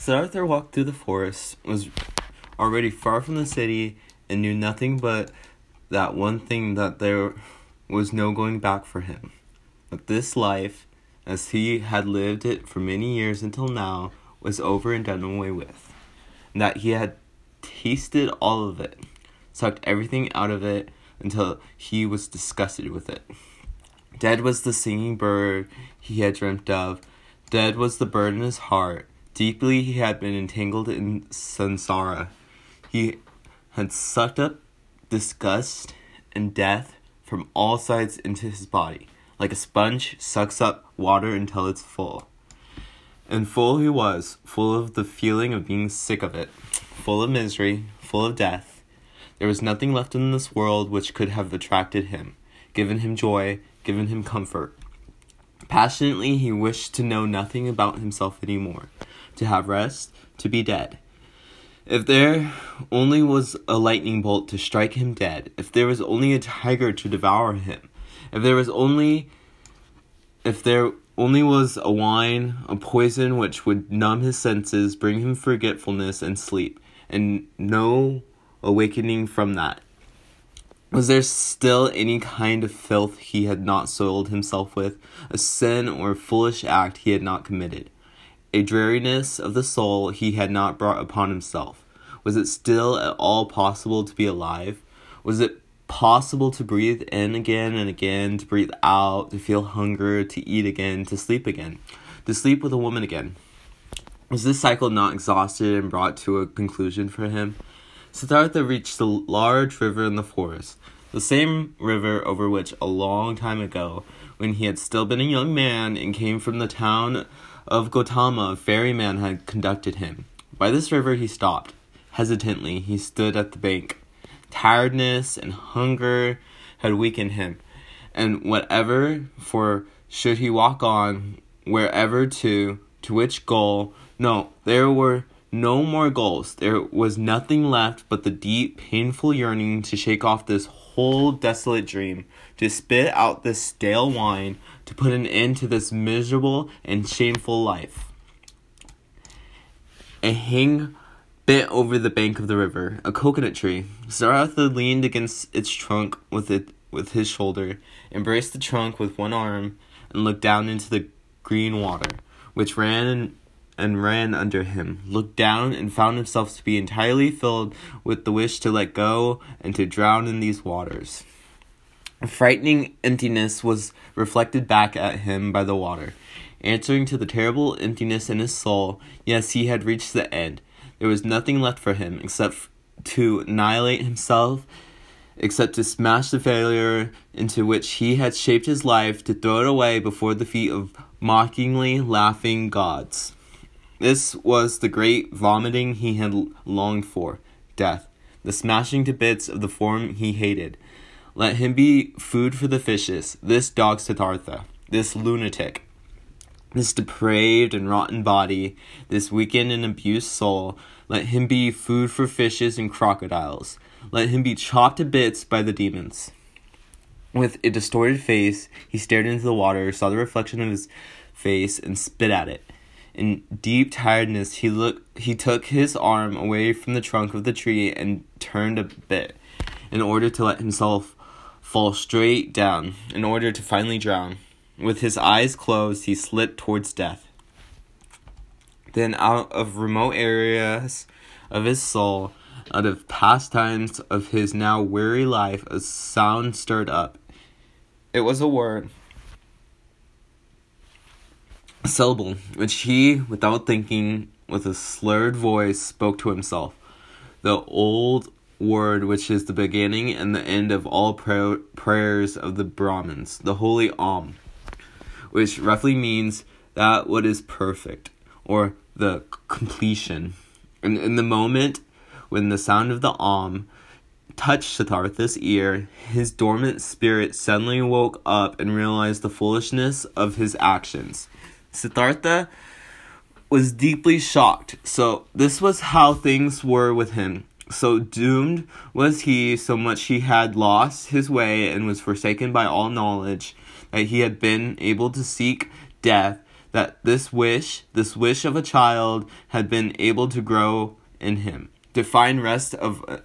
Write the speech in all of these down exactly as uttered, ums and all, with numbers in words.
Siddhartha walked through the forest, was already far from the city, and knew nothing but that one thing, that there was no going back for him. But this life, as he had lived it for many years until now, was over and done away with. And that he had tasted all of it, sucked everything out of it until he was disgusted with it. Dead was the singing bird he had dreamt of. Dead was the bird in his heart. Deeply he had been entangled in samsara. He had sucked up disgust and death from all sides into his body, like a sponge sucks up water until it's full. And full he was, full of the feeling of being sick of it, full of misery, full of death. There was nothing left in this world which could have attracted him, given him joy, given him comfort. Passionately he wished to know nothing about himself anymore, to have rest, to be dead. If there only was a lightning bolt to strike him dead, if there was only a tiger to devour him, if there was only, if there only was a wine, a poison which would numb his senses, bring him forgetfulness and sleep, and no awakening from that. Was there still any kind of filth he had not soiled himself with, a sin or a foolish act he had not committed, a dreariness of the soul he had not brought upon himself? Was it still at all possible to be alive? Was it possible to breathe in again and again, to breathe out, to feel hunger, to eat again, to sleep again, to sleep with a woman again? Was this cycle not exhausted and brought to a conclusion for him? Siddhartha reached a large river in the forest, the same river over which a long time ago, when he had still been a young man and came from the town of Gautama, a ferryman had conducted him. By this river he stopped. Hesitantly he stood at the bank. Tiredness and hunger had weakened him, and whatever, for should he walk on, wherever to, to which goal? No, there were no more goals. There was nothing left but the deep, painful yearning to shake off this whole desolate dream, to spit out this stale wine, to put an end to this miserable and shameful life. A hang bent over the bank of the river, a coconut tree. Siddhartha leaned against its trunk with it with his shoulder, embraced the trunk with one arm, and looked down into the green water, which ran and and ran under him, looked down and found himself to be entirely filled with the wish to let go and to drown in these waters. A frightening emptiness was reflected back at him by the water, answering to the terrible emptiness in his soul. Yes, he had reached the end. There was nothing left for him except to annihilate himself, except to smash the failure into which he had shaped his life, to throw it away before the feet of mockingly laughing gods. This was the great vomiting he had longed for, death, the smashing to bits of the form he hated. Let him be food for the fishes, this dog Siddhartha, this lunatic, this depraved and rotten body, this weakened and abused soul. Let him be food for fishes and crocodiles. Let him be chopped to bits by the demons. With a distorted face, he stared into the water, saw the reflection of his face, and spit at it. In deep tiredness, he looked. He took his arm away from the trunk of the tree and turned a bit, in order to let himself fall straight down, in order to finally drown. With his eyes closed, he slipped towards death. Then out of remote areas of his soul, out of past times of his now weary life, a sound stirred up. It was a word, a syllable, which he, without thinking, with a slurred voice, spoke to himself. The old word which is the beginning and the end of all prayer, prayers of the Brahmins, the holy Om, which roughly means that what is perfect, or the completion. And in the moment when the sound of the Om touched Siddhartha's ear, his dormant spirit suddenly woke up and realized the foolishness of his actions. Siddhartha was deeply shocked. So this was how things were with him. So doomed was he, so much he had lost his way and was forsaken by all knowledge, that he had been able to seek death, that this wish, this wish of a child, had been able to grow in him, to find rest of uh,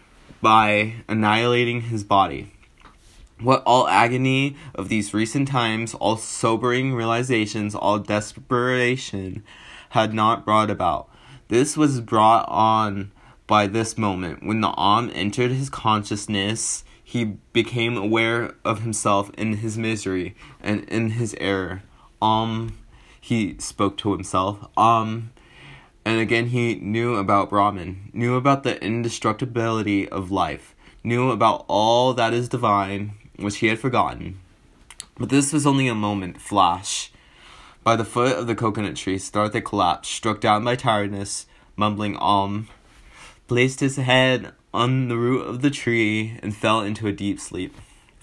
by annihilating his body. What all agony of these recent times, all sobering realizations, all desperation had not brought about. This was brought on by this moment. When the Om entered his consciousness, he became aware of himself in his misery and in his error. Om, he spoke to himself. Om, and again he knew about Brahman, knew about the indestructibility of life, knew about all that is divine, which he had forgotten. But this was only a moment, flash. By the foot of the coconut tree, Siddhartha collapsed, struck down by tiredness, mumbling Om, placed his head on the root of the tree, and fell into a deep sleep.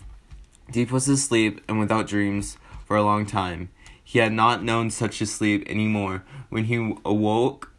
Deep was his sleep, and without dreams, for a long time. He had not known such a sleep any more. When he awoke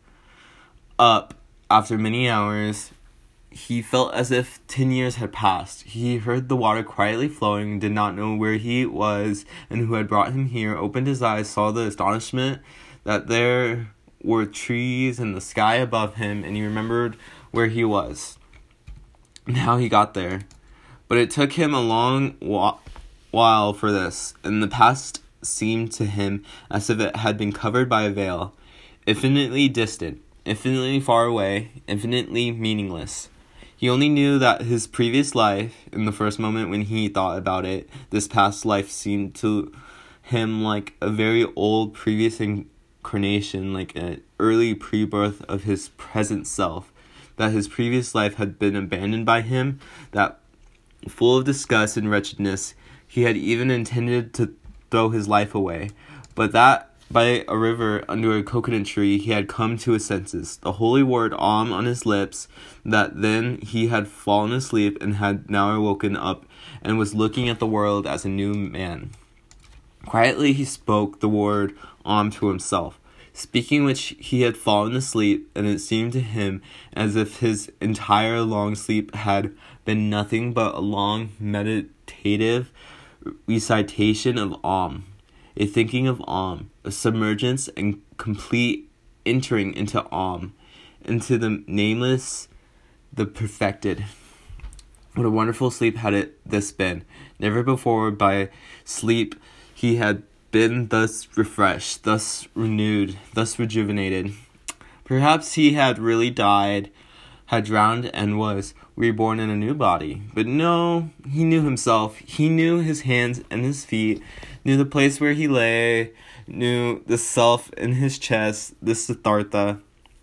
up after many hours, he felt as if ten years had passed. He heard the water quietly flowing, did not know where he was and who had brought him here, opened his eyes, saw the astonishment that there were trees and the sky above him, and he remembered where he was and how he got there. But it took him a long wa- while for this, and the past seemed to him as if it had been covered by a veil, infinitely distant, infinitely far away, infinitely meaningless. He only knew that his previous life, in the first moment when he thought about it, this past life seemed to him like a very old previous incarnation, like an early pre-birth of his present self, that his previous life had been abandoned by him, that full of disgust and wretchedness, he had even intended to throw his life away, but that by a river under a coconut tree he had come to his senses, the holy word Om on his lips, that then he had fallen asleep and had now awoken up and was looking at the world as a new man. Quietly he spoke the word Om to himself, speaking which he had fallen asleep, and it seemed to him as if his entire long sleep had been nothing but a long meditative recitation of Om, a thinking of Om, a submergence and complete entering into Om, into the nameless, the perfected. What a wonderful sleep had it this been. Never before by sleep he had been thus refreshed, thus renewed, thus rejuvenated. Perhaps he had really died, had drowned and was reborn in a new body. But no, he knew himself. He knew his hands and his feet, knew the place where he lay, knew the self in his chest, the Siddhartha,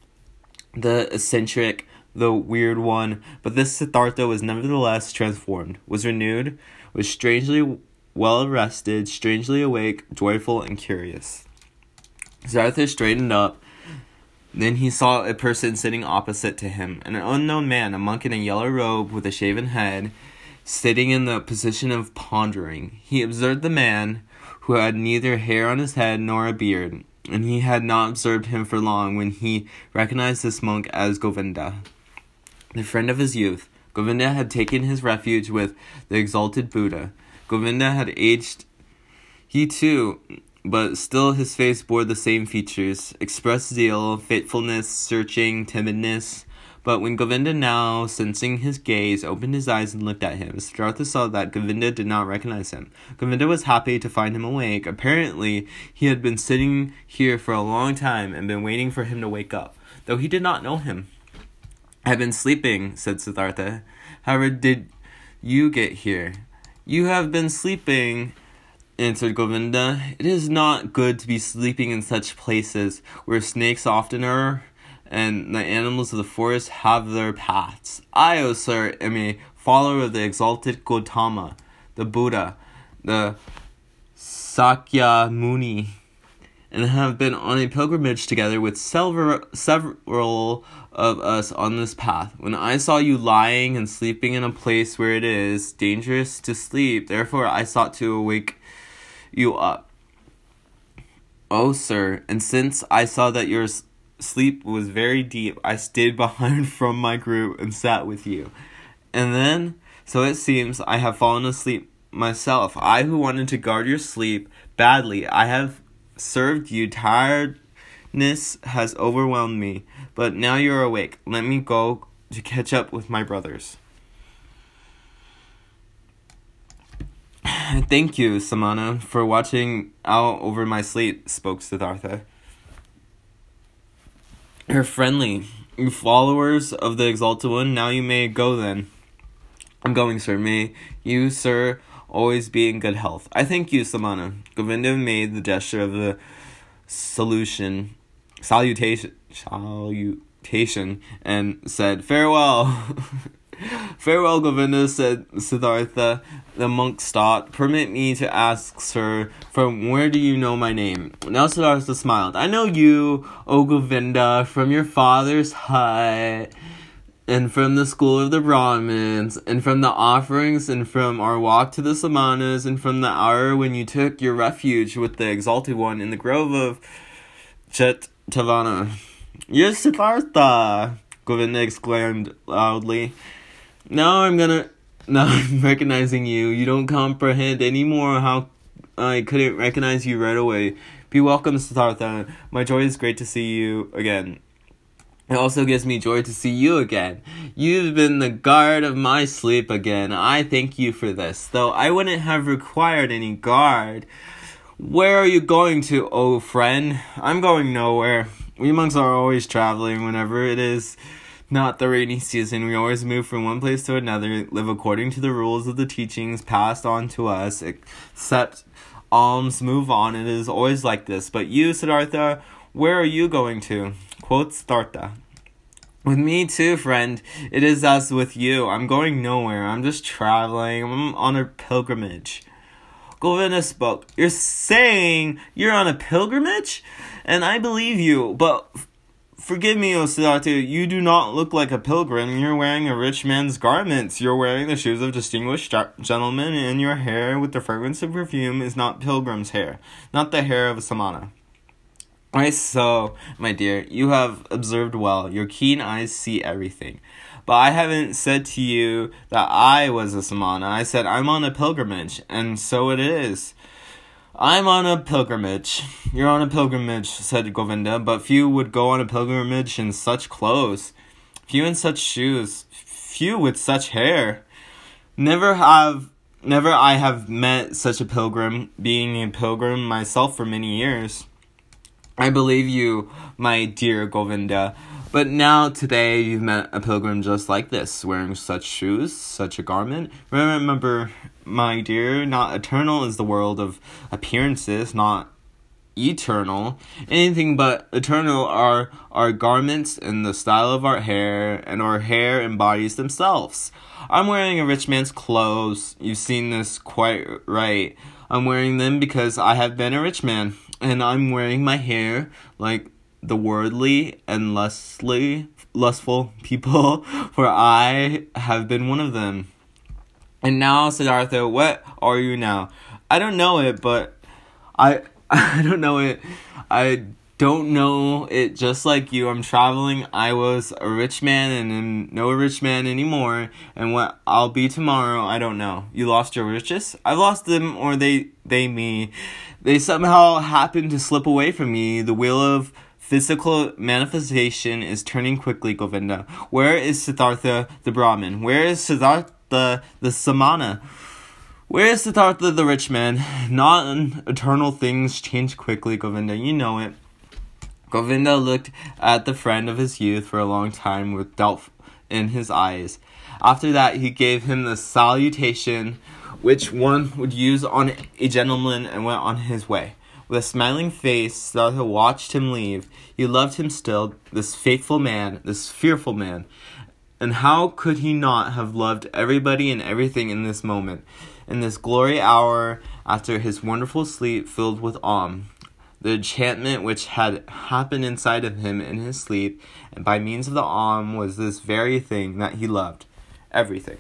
the eccentric, the weird one. But this Siddhartha was nevertheless transformed, was renewed, was strangely well rested, strangely awake, joyful, and curious. Siddhartha straightened up. Then he saw a person sitting opposite to him, an unknown man, a monk in a yellow robe with a shaven head, sitting in the position of pondering. He observed the man, who had neither hair on his head nor a beard, and he had not observed him for long when he recognized this monk as Govinda, the friend of his youth. Govinda had taken his refuge with the exalted Buddha. Govinda had aged, he too, but still his face bore the same features, expressed zeal, faithfulness, searching, timidness. But when Govinda, now sensing his gaze, opened his eyes and looked at him, Siddhartha saw that Govinda did not recognize him. Govinda was happy to find him awake. Apparently, he had been sitting here for a long time and been waiting for him to wake up, though he did not know him. "I have been sleeping," said Siddhartha. "However did you get here?" "You have been sleeping," answered Govinda. "It is not good to be sleeping in such places where snakes often are, and the animals of the forest have their paths. I, O sir, am a follower of the exalted Gautama, the Buddha, the Sakya Muni, and have been on a pilgrimage together with several, several of us on this path. When I saw you lying and sleeping in a place where it is dangerous to sleep, therefore I sought to awake you up. Oh, sir, and since I saw that your sleep was very deep, I stayed behind from my group and sat with you. And then, so it seems, I have fallen asleep myself. I who wanted to guard your sleep badly, I have served you. Tiredness has overwhelmed me, but now you're awake. Let me go to catch up with my brothers." "Thank you, Samana, for watching out over my sleep," spoke Siddhartha. "You're friendly. You followers of the Exalted One, now you may go then." "I'm going, sir. May you, sir, always be in good health." "I thank you, Samana." Govinda made the gesture of the solution, salutation, salutation, and said, "Farewell." "Farewell, Govinda," said Siddhartha. The monk stopped. "Permit me to ask, sir, from where do you know my name?" Now Siddhartha smiled. "I know you, O Govinda, from your father's hut, and from the school of the Brahmins, and from the offerings, and from our walk to the Samanas, and from the hour when you took your refuge with the Exalted One in the grove of Jetavana." "You're Siddhartha!" Govinda exclaimed loudly. Now I'm gonna... Now I'm recognizing you. You don't comprehend anymore how I couldn't recognize you right away. Be welcome, Siddhartha. My joy is great to see you again. It also gives me joy to see you again. You've been the guard of my sleep again. I thank you for this, though I wouldn't have required any guard. Where are you going to, oh friend? I'm going nowhere. We monks are always traveling whenever it is not the rainy season. We always move from one place to another, live according to the rules of the teachings passed on to us, accept alms, move on. It is always like this. But you, Siddhartha, where are you going to? Quote Siddhartha. With me too, friend. It is as with you. I'm going nowhere. I'm just traveling. I'm on a pilgrimage. Govinda spoke. You're saying you're on a pilgrimage? And I believe you, but forgive me, O Siddhartha, you do not look like a pilgrim. You're wearing a rich man's garments. You're wearing the shoes of distinguished gentlemen, and your hair with the fragrance of perfume is not pilgrim's hair, not the hair of a samana. Why so, my dear, you have observed well. Your keen eyes see everything. But I haven't said to you that I was a samana. I said I'm on a pilgrimage, and so it is. I'm on a pilgrimage. You're on a pilgrimage, said Govinda, but few would go on a pilgrimage in such clothes, few in such shoes, few with such hair. Never have, never I have met such a pilgrim, being a pilgrim myself for many years. I believe you, my dear Govinda, but now today you've met a pilgrim just like this, wearing such shoes, such a garment. Remember, my dear, not eternal is the world of appearances, not eternal. Anything but eternal are our garments and the style of our hair, and our hair embodies themselves. I'm wearing a rich man's clothes. You've seen this quite right. I'm wearing them because I have been a rich man, and I'm wearing my hair like the worldly and lustly, lustful people, for I have been one of them. And now, Siddhartha, what are you now? I don't know it, but I I don't know it. I don't know it just like you. I'm traveling. I was a rich man and am no rich man anymore. And what I'll be tomorrow, I don't know. You lost your riches? I've lost them, or they, they me. They somehow happened to slip away from me. The wheel of physical manifestation is turning quickly, Govinda. Where is Siddhartha the Brahmin? Where is Siddhartha the, the Samana? Where is Siddhartha the rich man? Non-eternal things change quickly, Govinda. You know it. Govinda looked at the friend of his youth for a long time with doubt in his eyes. After that, he gave him the salutation which one would use on a gentleman and went on his way. With a smiling face, Siddhartha watched him leave. He loved him still, this faithful man, this fearful man. And how could he not have loved everybody and everything in this moment, in this glory hour after his wonderful sleep filled with awe? The enchantment which had happened inside of him in his sleep, and by means of the awe, was this very thing that he loved, everything.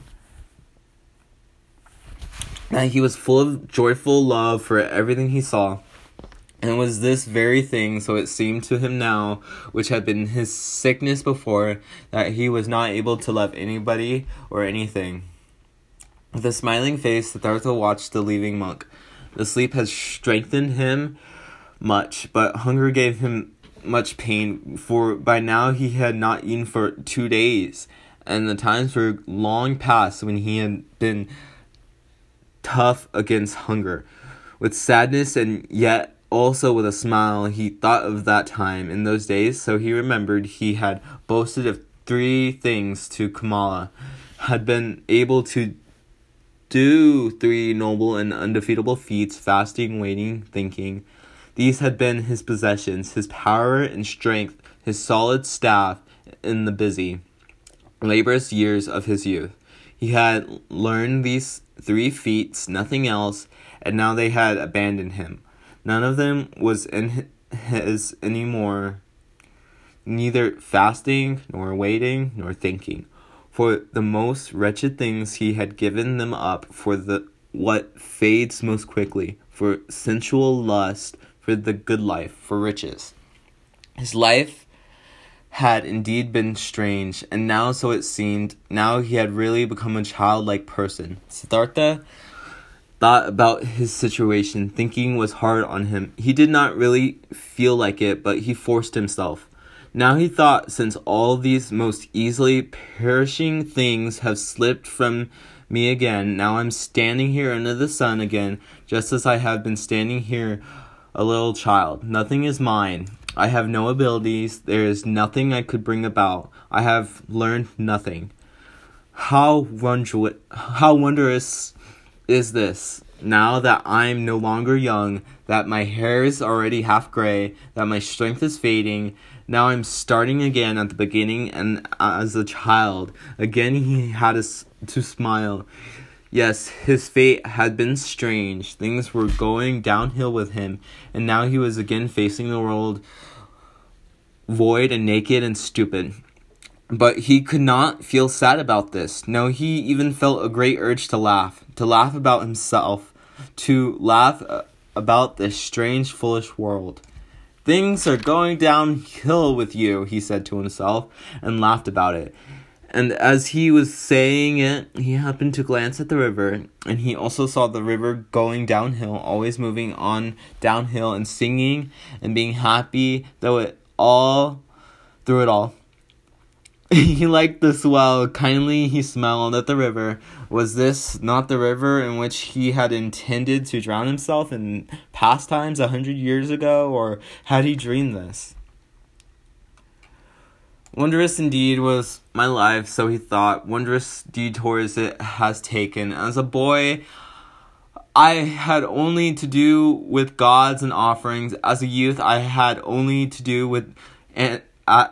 That he was full of joyful love for everything he saw. And it was this very thing, so it seemed to him now, which had been his sickness before, that he was not able to love anybody or anything. With a smiling face, Siddhartha watched the leaving monk. The sleep had strengthened him much, but hunger gave him much pain, for by now he had not eaten for two days, and the times were long past when he had been tough against hunger. With sadness and yet also with a smile, he thought of that time in those days, so he remembered he had boasted of three things to Kamala, had been able to do three noble and undefeatable feats, fasting, waiting, thinking. These had been his possessions, his power and strength, his solid staff in the busy, laborious years of his youth. He had learned these three feats, nothing else, and now they had abandoned him. None of them was in his any more, neither fasting, nor waiting, nor thinking. For the most wretched things he had given them up for the what fades most quickly, for sensual lust, for the good life, for riches. His life had indeed been strange, and now so it seemed, now he had really become a childlike person. Siddhartha thought about his situation. Thinking was hard on him. He did not really feel like it, but he forced himself. Now he thought, since all these most easily perishing things have slipped from me again, now I'm standing here under the sun again, just as I have been standing here a little child. Nothing is mine. I have no abilities. There is nothing I could bring about. I have learned nothing. How wondrous, how wondrous is this, now that I'm no longer young, that my hair is already half gray, that my strength is fading. Now I'm starting again at the beginning, and as a child. Again he had to smile. Yes, his fate had been strange. Things were going downhill with him, and now he was again facing the world void and naked and stupid. But he could not feel sad about this. No, he even felt a great urge to laugh, to laugh about himself, to laugh about this strange, foolish world. Things are going downhill with you, he said to himself, and laughed about it. And as he was saying it, he happened to glance at the river, and he also saw the river going downhill, always moving on downhill and singing and being happy, though it all, through it all. He liked the swell. Kindly he smiled at the river. Was this not the river in which he had intended to drown himself in past times a hundred years ago, or had he dreamed this? Wondrous indeed was my life, so he thought. Wondrous detours it has taken. As a boy, I had only to do with gods and offerings. As a youth, I had only to do with an, uh,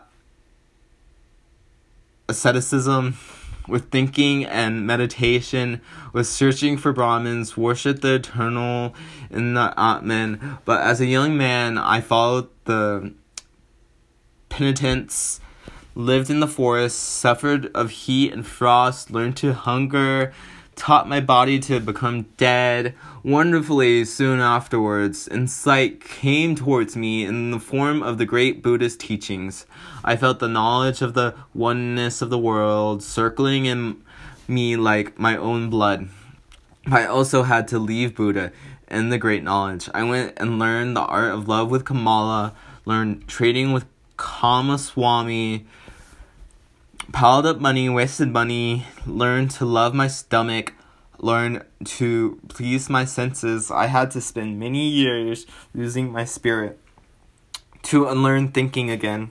asceticism, with thinking and meditation, with searching for Brahmins, worship the eternal in the Atman. But as a young man, I followed the penitents, lived in the forest, suffered of heat and frost, learned to hunger, taught my body to become dead. Wonderfully, soon afterwards, insight came towards me in the form of the great Buddhist teachings. I felt the knowledge of the oneness of the world circling in me like my own blood. I also had to leave Buddha and the great knowledge. I went and learned the art of love with Kamala, learned trading with Kamaswami, piled up money, wasted money, learned to love my stomach, learned to please my senses. I had to spend many years losing my spirit, to unlearn thinking again,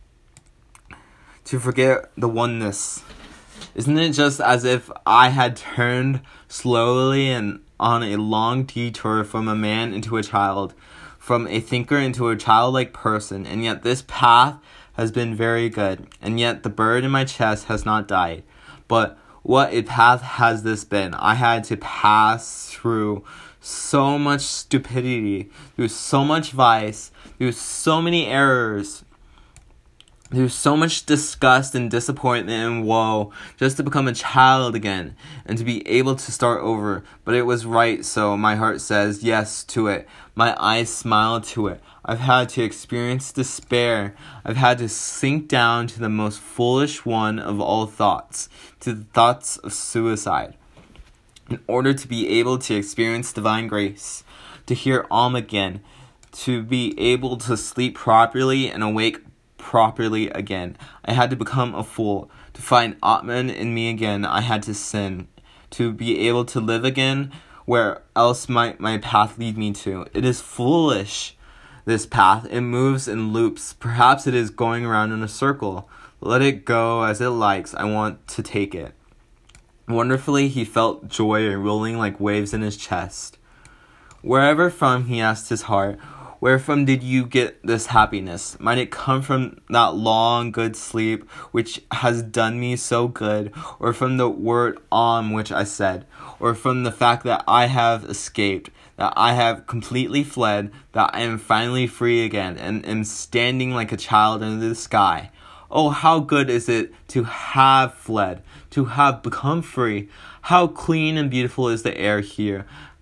to forget the oneness. Isn't it just as if I had turned slowly and on a long detour from a man into a child, from a thinker into a childlike person, and yet this path has been very good, and yet the bird in my chest has not died. But what a path has this been! I had to pass through so much stupidity, through so much vice, through so many errors, through so much disgust and disappointment and woe, just to become a child again, and to be able to start over. But it was right, so my heart says yes to it. My eyes smile to it. I've had to experience despair. I've had to sink down to the most foolish one of all thoughts, to the thoughts of suicide, in order to be able to experience divine grace, to hear Om again, to be able to sleep properly and awake properly again. I had to become a fool. To find Atman in me again, I had to sin. To be able to live again, where else might my path lead me to? It is foolish, this path. It moves in loops. Perhaps it is going around in a circle. Let it go as it likes. I want to take it. Wonderfully, he felt joy rolling like waves in his chest. Wherever from, he asked his heart, wherefrom did you get this happiness? Might it come from that long, good sleep which has done me so good, or from the word Om which I said, or from the fact that I have escaped, that I have completely fled, that I am finally free again, and am standing like a child under the sky? Oh, how good is it to have fled, to have become free. How clean and beautiful is the air here.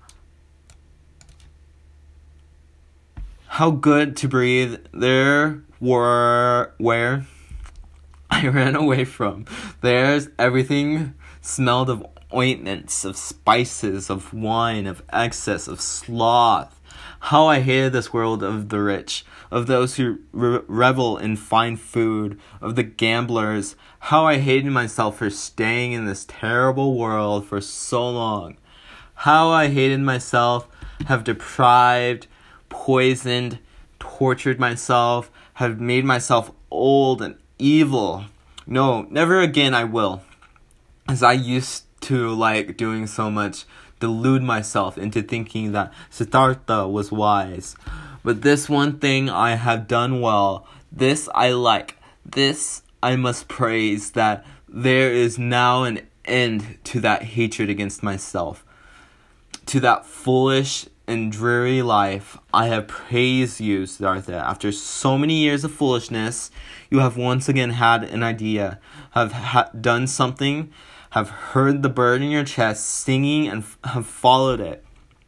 How good to breathe there were where I ran away from. There's everything smelled of ointments, of spices, of wine, of excess, of sloth. How I hated this world of the rich, of those who re- revel in fine food, of the gamblers. How I hated myself for staying in this terrible world for so long. How I hated myself, have deprived, poisoned, tortured myself, have made myself old and evil. No, never again I will. As I used to like doing so much, delude myself into thinking that Siddhartha was wise. But this one thing I have done well, this I like, this I must praise, that there is now an end to that hatred against myself, to that foolish and dreary life. I have praised you, Siddhartha. After so many years of foolishness, you have once again had an idea, have ha- done something, have heard the bird in your chest singing, and f- have followed it.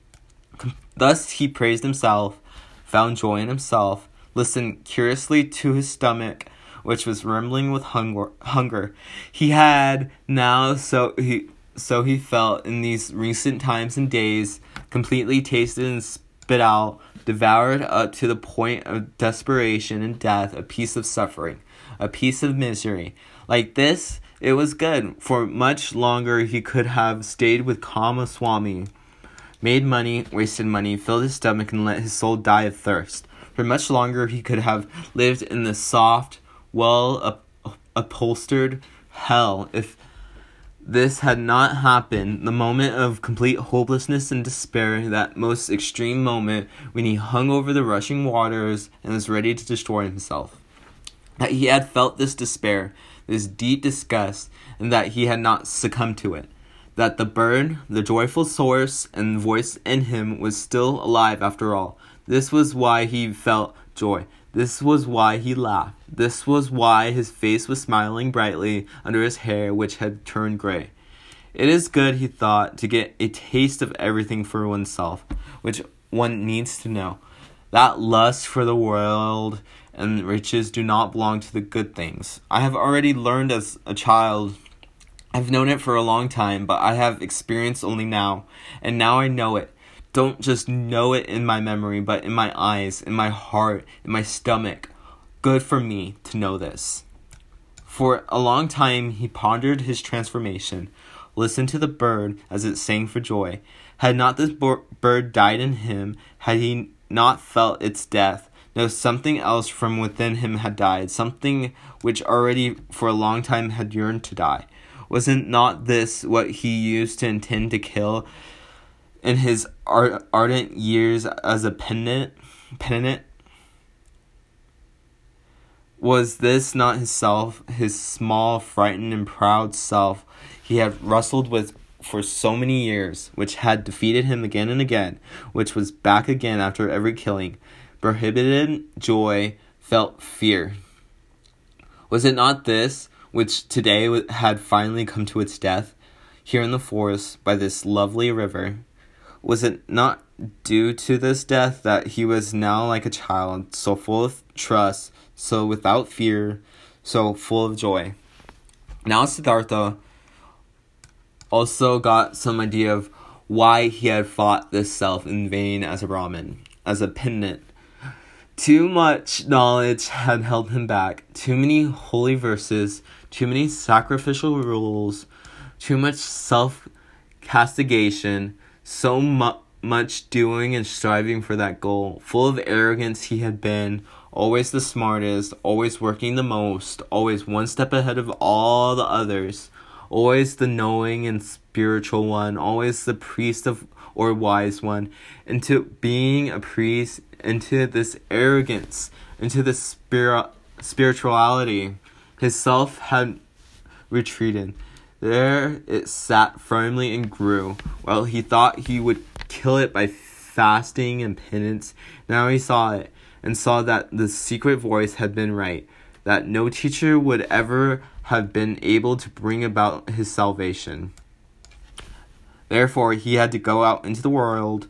Thus he praised himself, found joy in himself, listened curiously to his stomach, which was rumbling with hunger. Hunger. He had now, so he so he felt in these recent times and days, completely tasted and spit out, devoured up to the point of desperation and death, a piece of suffering, a piece of misery. Like this, it was good. For much longer he could have stayed with Kamaswami, made money, wasted money, filled his stomach, and let his soul die of thirst. For much longer he could have lived in the soft, well up- upholstered hell if this had not happened. The moment of complete hopelessness and despair, that most extreme moment when he hung over the rushing waters and was ready to destroy himself. That he had felt this despair, this deep disgust, and that he had not succumbed to it. That the bird, the joyful source and voice in him, was still alive after all. This was why he felt joy. This was why he laughed. This was why his face was smiling brightly under his hair, which had turned gray. It is good, he thought, to get a taste of everything for oneself, which one needs to know. That lust for the world and riches do not belong to the good things. I have already learned as a child. I've known it for a long time, but I have experienced only now, and now I know it. Don't just know it in my memory, but in my eyes, in my heart, in my stomach. Good for me to know this. For a long time he pondered his transformation, listened to the bird as it sang for joy. Had not this bo- bird died in him, had he not felt its death, no, something else from within him had died, something which already for a long time had yearned to die. Wasn't not this what he used to intend to kill in his ard- ardent years as a penitent? Penitent? Was this not his self, his small, frightened, and proud self he had wrestled with for so many years, which had defeated him again and again, which was back again after every killing, prohibited joy, felt fear? Was it not this which today had finally come to its death, here in the forest by this lovely river? Was it not due to this death that he was now like a child, so full of trust, so without fear, so full of joy? Now Siddhartha also got some idea of why he had fought this self in vain as a Brahmin, as a penitent. Too much knowledge had held him back. Too many holy verses, too many sacrificial rules, too much self-castigation, so mu- much doing and striving for that goal. Full of arrogance he had been, always the smartest, always working the most, always one step ahead of all the others, always the knowing and spiritual one, always the priest of or wise one. Into being a priest, into this arrogance, into this spirit spirituality, his self had retreated. There it sat firmly and grew. While he thought he would kill it by fasting and penance, now he saw it, and saw that the secret voice had been right, that no teacher would ever have been able to bring about his salvation. Therefore, he had to go out into the world,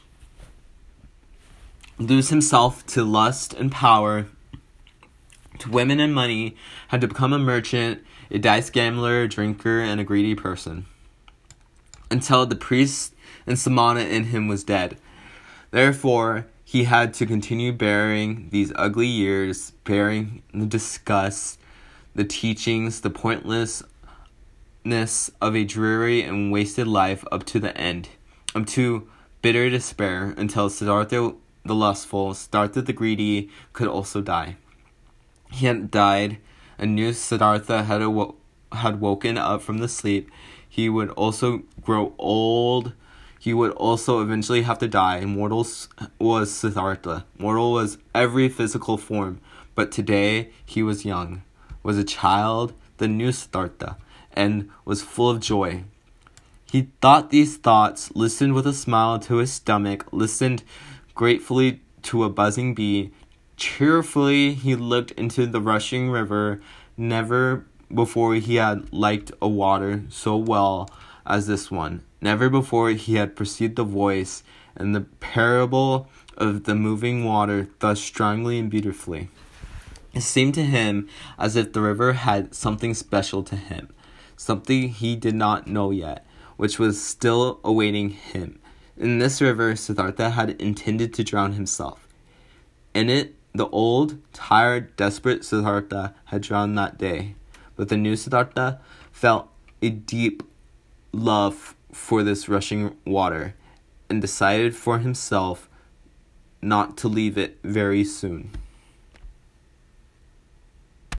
lose himself to lust and power, to women and money, had to become a merchant, a dice gambler, a drinker, and a greedy person, until the priest and samana in him was dead. Therefore, he had to continue bearing these ugly years, bearing the disgust, the teachings, the pointlessness of a dreary and wasted life up to the end, up to bitter despair, until Siddhartha the lustful, Siddhartha the greedy, could also die. He had died. A new Siddhartha had, awo- had woken up from the sleep. He would also grow old. He would also eventually have to die. Mortal was Siddhartha. Mortal was every physical form. But today he was young, was a child, the new Siddhartha, and was full of joy. He thought these thoughts, listened with a smile to his stomach, listened gratefully to a buzzing bee. Cheerfully he looked into the rushing river. Never before he had liked a water so well as this one. Never before he had perceived the voice and the parable of the moving water thus strongly and beautifully. It seemed to him as if the river had something special to him, something he did not know yet, which was still awaiting him. In this river, Siddhartha had intended to drown himself. In it, the old, tired, desperate Siddhartha had drowned that day. But the new Siddhartha felt a deep love for this rushing water, and decided for himself not to leave it very soon.